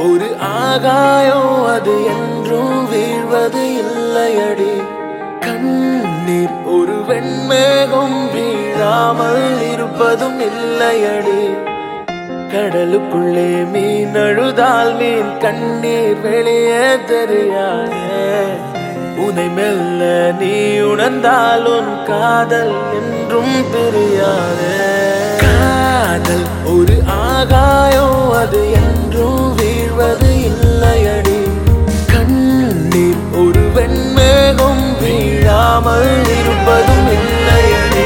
ஒரு ஆகாயம் அது என்றும் வீழ்வது இல்லையடி. கண்ணீர் ஒரு வெண்மேகம் வீழாமல் இருப்பதும் இல்லையடி. கடலுக்குள்ளே மீன் அழுதால் மீன் கண்ணீர் வெளியே தெரியாதே. உனை மெல்ல நீ உணர்ந்தால் உன் காதல் என்றும் பிரியாதே. காதல் ஒரு ஆகாயம் அது என்றும் வீழ்வது இல்லையடி. கண்ணீர் ஒரு வெண்மேகம் வீழாமல் இருப்பதும் இல்லையடி.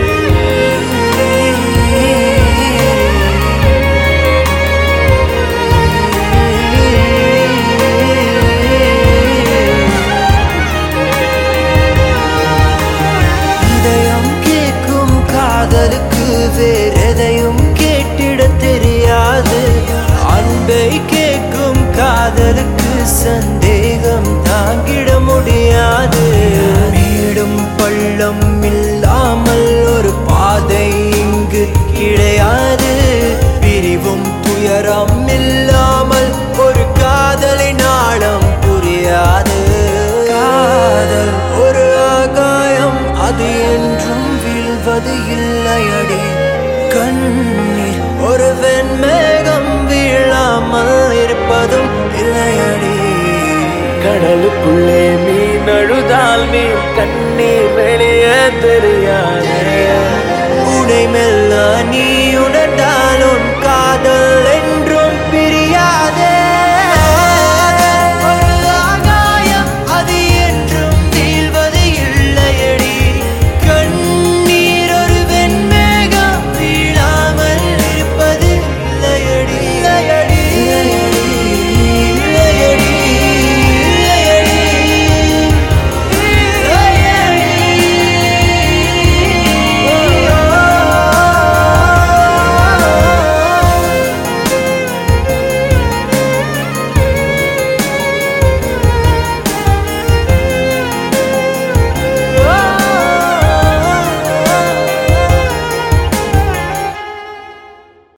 காதலுக்கு வேறெதையும் கேட்டிட தெரியாது. அன்பை கேட்கும் காதலுக்கு சந்தேகம் தாங்கிட முடியாது. மேடும் பள்ளம் இல்லாமல் ஒரு பாதை இங்கு கிடையாது. பிரிவும் துயரம் இல்லாமல் ஒரு காதலின் ஆழம் புரியாது. காதல் ஒரு ஆகாயம் அது என்றும் வீழ்வது இல்லையடி. கண்ணீர் ஒரு வெண்மேகம் வீழாமல் இருப்பதும் இல்லையடி. கடலுக்குள்ளே மீன் அழுதால் மீன் கண்ணீர் வெளியே தெரியாதே. உனை மெல்ல நீ